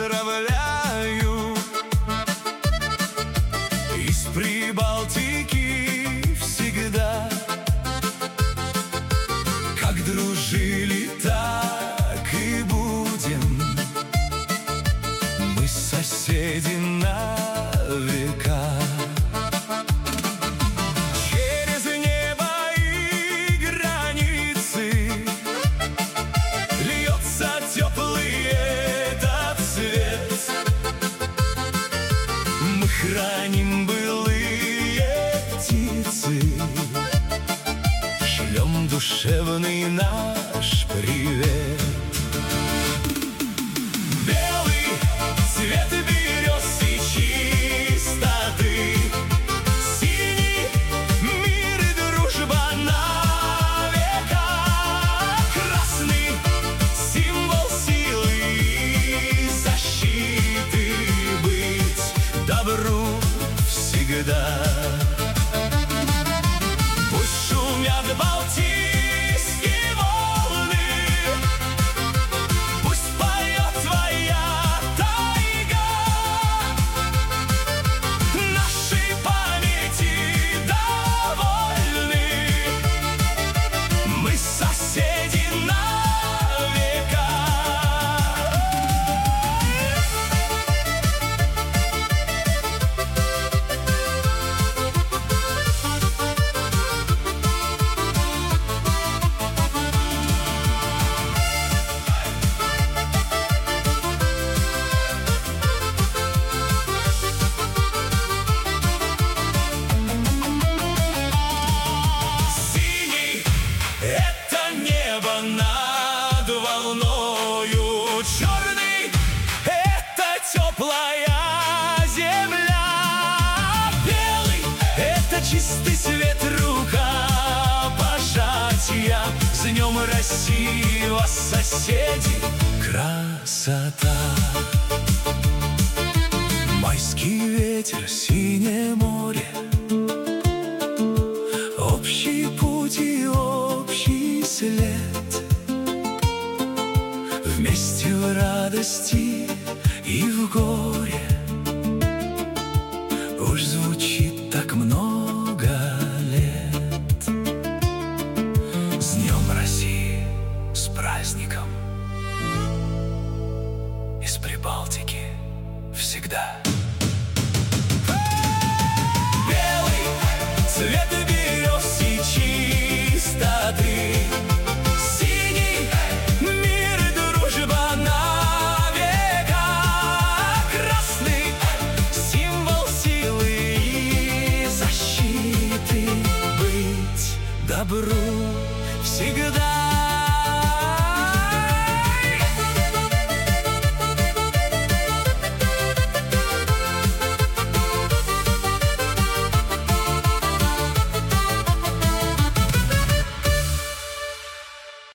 поздравляю. Из Прибалтики всегда, как дружили, так и будем. Мы соседи на века. Через небо и границы льется теплый этот свет. Мы храним былые птицы, шлем душевный наш привет. Белый цвет берез и чистоты, синий мир и дружба на века, красный символ силы и защиты, быть добру всегда. Пусть шумят балтийские волны, пусть поет твоя тайга, нашей памяти довольны. Мы соседи на века. Синий — это небо над волною, черный — это теплая земля, белый — это чистый свет рукопожатия. С днем России вас, соседи, красота. Майский ветер, синее море, общий путь и общий след. Вместе в радости и в горе. Уж звучит так много лет. С Днем России, с праздником. Из Прибалтики всегда. Белый цвет берез и чистоты, синий мир и дружба на века, красный символ силы и защиты, быть добру